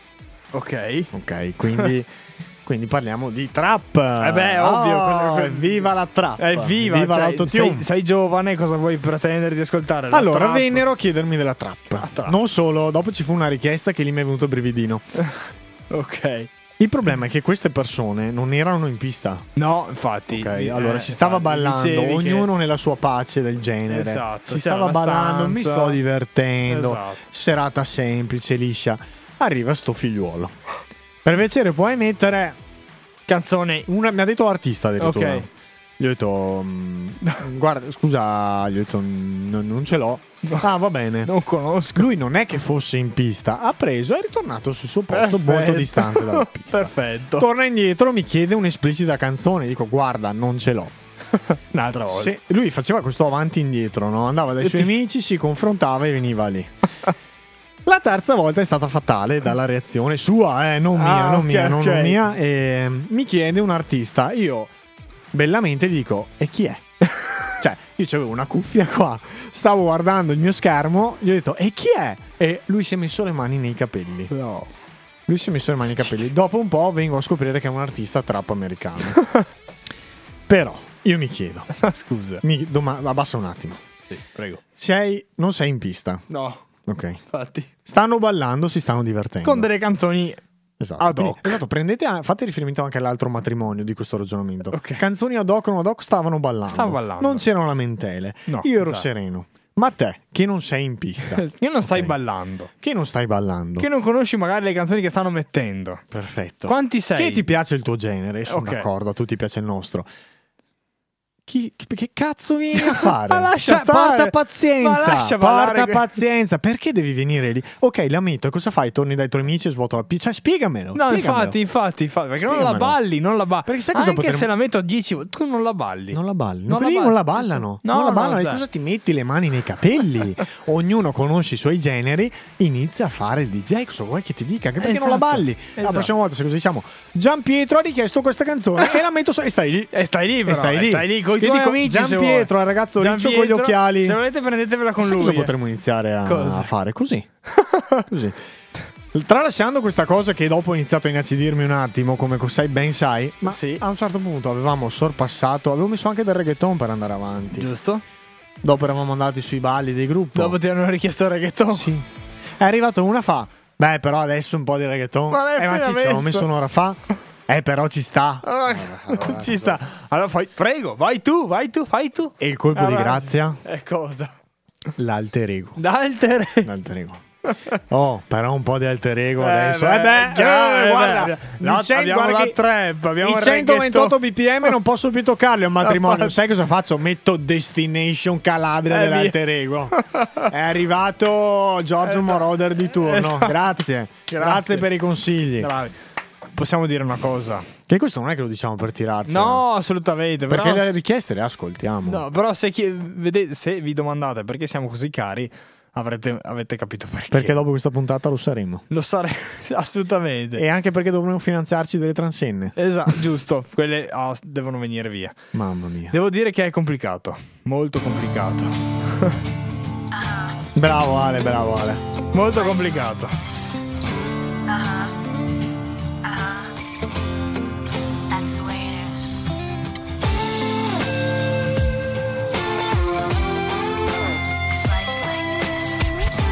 Ok, quindi parliamo di trap.
Ovvio.
Viva la trap.
Viva
l'autotune.
Sei giovane, cosa vuoi pretendere di ascoltare?
Allora, vennero a chiedermi della trap. Non solo, dopo ci fu una richiesta che lì mi è venuto il brividino.
Ok.
Il problema è che queste persone non erano in pista.
No, infatti.
Ok, allora si stava ballando, ognuno nella sua pace del genere.
Esatto.
Si stava ballando, mi sto divertendo.
Esatto.
Serata semplice, liscia. Arriva sto figliuolo. Per piacere puoi mettere
canzone.
Mi ha detto l'artista addirittura.
Ok.
Gli ho detto guarda, scusa, gli ho detto non ce l'ho. Ah, va bene.
Non conosco.
Lui non è che fosse in pista, ha preso e è ritornato sul suo posto molto distante dalla pista.
Perfetto.
Torna indietro, mi chiede un'esplicita canzone, dico guarda, non ce l'ho.
Un'altra volta.
Lui faceva questo avanti e indietro, no? Andava dai suoi amici, si confrontava e veniva lì. La terza volta è stata fatale dalla reazione sua, non mia. E mi chiede un artista. Io bellamente gli dico: e chi è? Cioè, io avevo una cuffia qua, stavo guardando il mio schermo, gli ho detto: e chi è? E lui si è messo le mani nei capelli.
No.
Lui si è messo le mani nei capelli. Dopo un po' vengo a scoprire che è un artista trap americano. Però io mi chiedo:
scusa,
abbassa un attimo.
Sì, prego.
Non sei in pista?
No.
Ok.
Infatti.
Stanno ballando, si stanno divertendo.
Con delle canzoni ad hoc.
Esatto, fate riferimento anche all'altro matrimonio di questo ragionamento.
Okay.
Canzoni ad hoc, non ad hoc, stavano ballando. Non c'erano lamentele.
No,
io ero sereno. Ma te, che non sei in pista,
che non stai ballando,
che non
conosci magari le canzoni che stanno mettendo.
Perfetto.
Quanti sei?
Che ti piace il tuo genere? Sono d'accordo, a tutti piace il nostro. che cazzo vieni a fare?
Ma lascia stare.
Porta pazienza. Perché devi venire lì? Ok, l'ammetto, cosa fai? Torni dai tuoi amici e svuoto la pizza? Cioè, spiegamelo.
No, infatti, perché non la balli. Perché sai cosa anche se la metto a 10, tu non la balli.
Non la ballano. E cosa ti metti le mani nei capelli? Ognuno conosce i suoi generi, inizia a fare il DJ. Cosa vuoi che ti dica? Anche perché non la balli. La prossima volta, se cosa diciamo, Gian Pietro ha richiesto questa canzone e la metto e stai lì.
Stai lì con i tuoi amici.
Gian Pietro, il ragazzo riccio con gli occhiali.
Se volete prendetevela con lui.
Cosa potremmo iniziare a fare? Così. Tralasciando questa cosa che dopo ho iniziato a inacidirmi un attimo, come ben sai, ma a un certo punto avevamo sorpassato, avevo messo anche del reggaeton per andare avanti.
Giusto?
Dopo eravamo andati sui balli del gruppo.
Dopo ti hanno richiesto il reggaeton?
Sì. È arrivato una fa, però adesso un po' di reggaeton. Ma ci ho messo un'ora fa. Però ci sta.
Ci sta. Allora prego, vai tu.
E il colpo di grazia?
Cosa?
L'alter ego.
L'alter ego.
Però un po' di alter ego adesso.
Guarda,
abbiamo la trap, abbiamo i 128 bpm, non posso più toccarli a un matrimonio. Sai cosa faccio? Metto Destination Calabria dell'alter ego. È arrivato Giorgio Moroder di turno. Grazie per i consigli.
Bravi. Possiamo dire una cosa,
che questo non è che lo diciamo per tirarci.
No, assolutamente.
Perché le richieste le ascoltiamo.
No, però se vi domandate perché siamo così cari, avete capito perché.
Perché dopo questa puntata lo saremo.
Assolutamente.
E anche perché dovremo finanziarci delle transenne.
Esatto, giusto. Quelle devono venire via.
Mamma mia.
Devo dire che è complicato. Molto complicato.
Bravo Ale.
Molto complicato.
That's the way it is. Cause life's like this.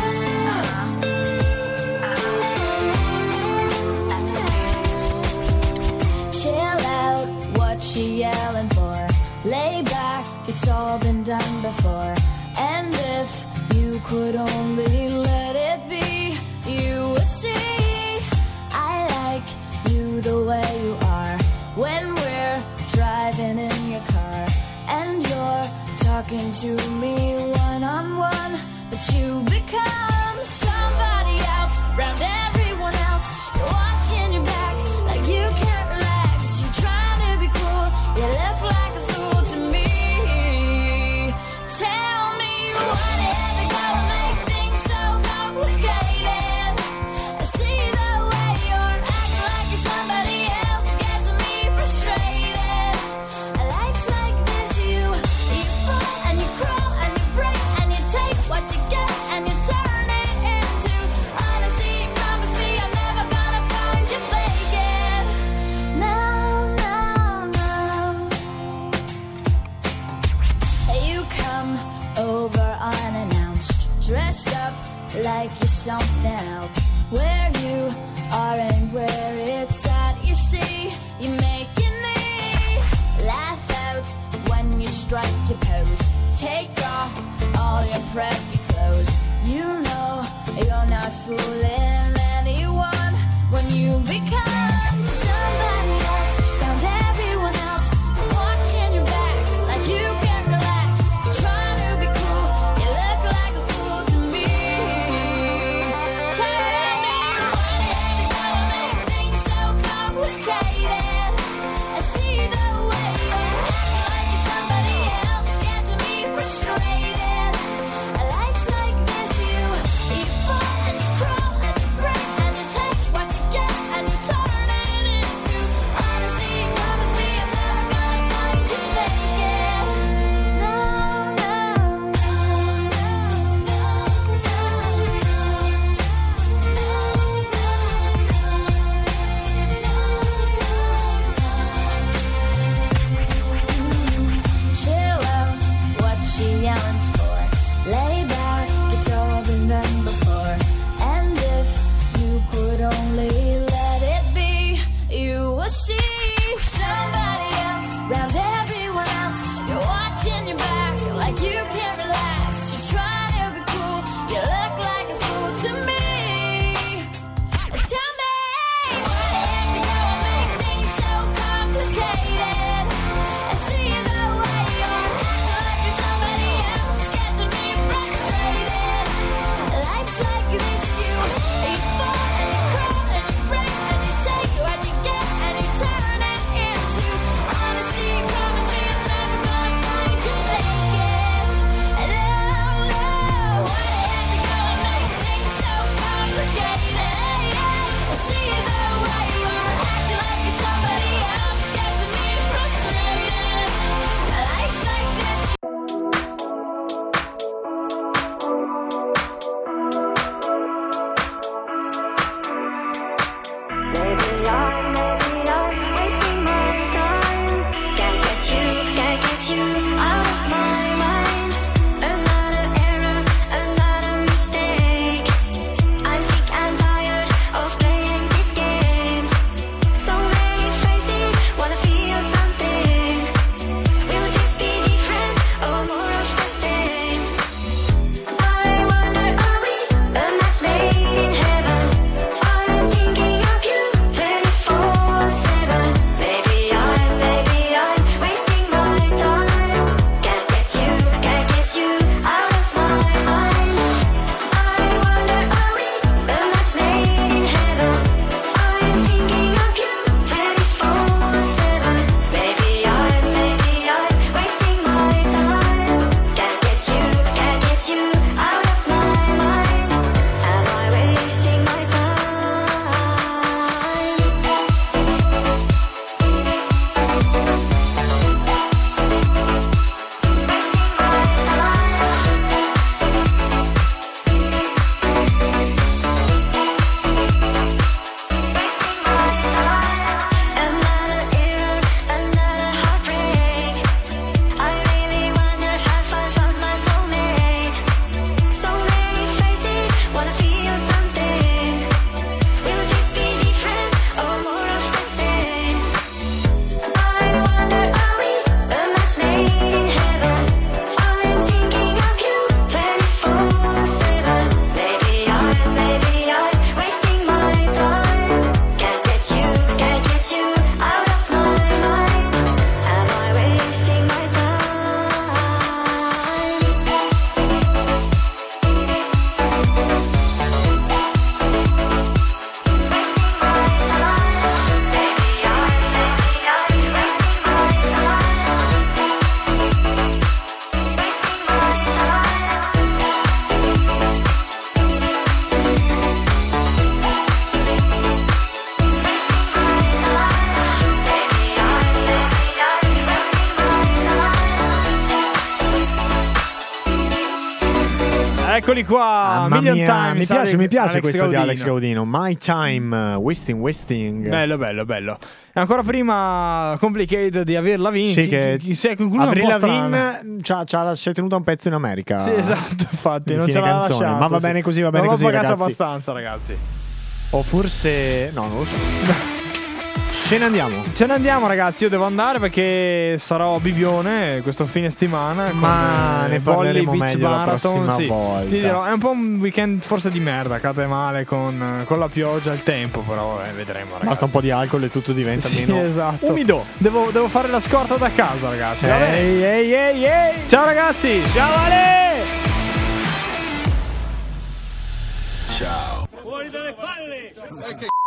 That's the way it is. Chill out, what you yelling for? Lay back, it's all been done before. And if you could only let it be, you would see I like you the way you are. When we're driving in your car and you're talking to me one-on-one, but you become somebody else, round everyone else. You're watching your back like you can't relax. You're trying to be cool, you look like a fool to me. Tell me what is it gonna make things so complicated? I see the way you're acting like you're somebody else. Life's like this, you fall and you crawl and you break and you take what you get and you turn it into honesty. Promise me I'm never gonna find you faking. No, no, no. You come over unannounced, dressed up like you're something else. Where you are and where it's at, you see, you make it. Laugh out when you strike your pose. Take off all your preppy clothes. You know you're not fooling anyone when you become somebody else. Found everyone else watching your back like you can't relax. You're trying to be cool, you look like a fool to me. Tell me what is gonna make things so complicated? I see the way somebody else gets me frustrated. Life's like this, you fall and you crawl and you break and you take what you get and you turn it into honesty. Promise me I'm never gonna find you faking. No, no, no, chill out, what you yelling for? Lay back, it's all been done before. And if you could only let it be, you will see somebody else, round everyone else. You're watching your back like you can't relax. You're trying to be cool, you look like a fool to me. Tell me, what is gonna make things so complicated? I see the way you're
Eccoli qua, Million Times.
Mi piace questa
Gaudino.
di Alex Gaudino. My Time, Wasting.
Bello. E ancora prima Complicated di Avril Lavigne.
Sì, che
si è conclusa
Avril
un po'
Lavigne si è tenuta un pezzo in America.
Sì, esatto, infatti, non ce l'ha lasciato.
Ma va bene così, va bene così,
ragazzi. Non ho pagato
abbastanza,
ragazzi.
O forse... No, non lo so. Ce ne andiamo ragazzi, io devo andare perché sarò a Bibbione questo fine settimana.
Ma ne parleremo
Beach
meglio
Marathon,
la prossima volta.
Ti
dirò, è un po' un weekend forse di merda, cade male con la pioggia, il tempo, però vedremo ragazzi.
Basta un po' di alcol e tutto diventa meno
esatto.
umido.
Devo fare la scorta da casa ragazzi.
Ehi.
Ciao ragazzi.
Ciao Ale.
Ciao. Fuori dalle palle.